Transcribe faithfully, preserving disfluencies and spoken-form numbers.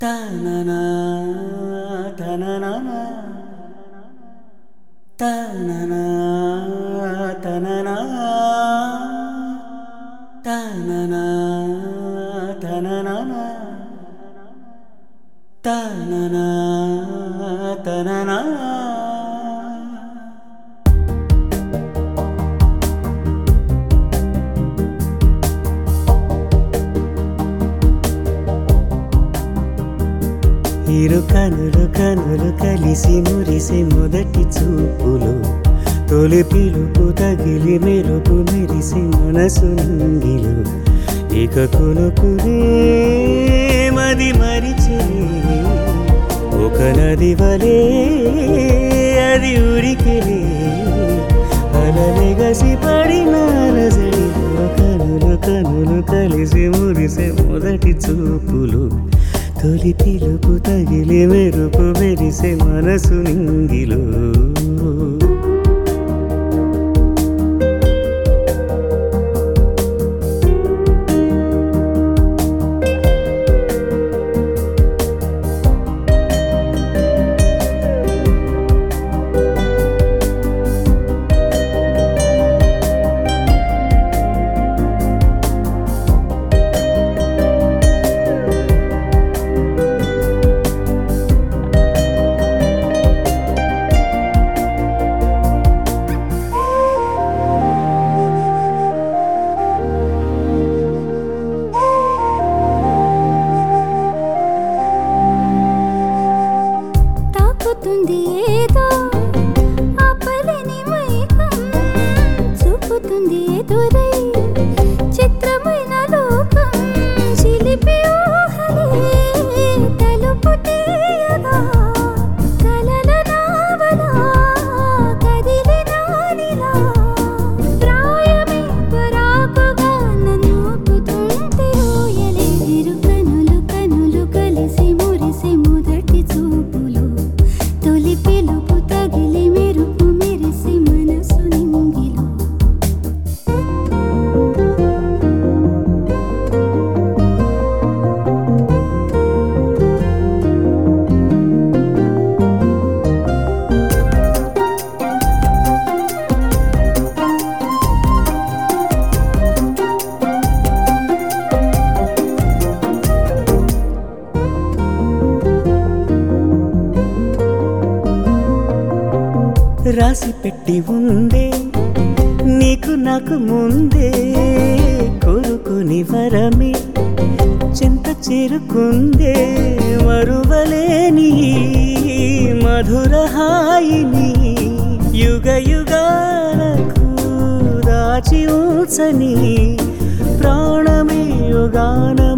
తననా తననా తననా తననా తననా తననా తననా తననా ఇరు కనులు కనులు కలిసి మురిసే మొదటి చూపులు తొలి పిలుపు తగిలి మెరుపు మెరిసి మనసు నింగిలు ఇక కొనుకునే మది మరిచే ఒక నది వలే అది ఉరికిలే అలలెగసి పడిన రజడిలో కనులు కనులు కలిసి మురిసే మొదటి చూపులు తొలి పిలుపు తగిలి మెరుపు మెరిసే మనసు నింగిలో ఏదో ఆపలేని మైకం చూపుతుంది ఎదురై చిత్రమైన లోకం చిలిపి ఊహలే తలుపు తీయగా కలల నావలా కదిలి నానిలా ప్రాయమే పరాకుగా నన్ను ఊపుతుంటే ఊయలే ఇరు కనులు కనులు కలిసి మురిసి మొదటి చూపులు తొలి పిలుపు తగిలి మెరుపు మెరిసి మనసు నింగిలో రాసి పెట్టి ఉందే నీకు నాకు ముందే కోరుకుని వరమే చెంత చేరుకుందే మరువలేని మధుర హాయిని యుగ యుగాలకు దాచి ఉంచని ప్రాణమే యుగాన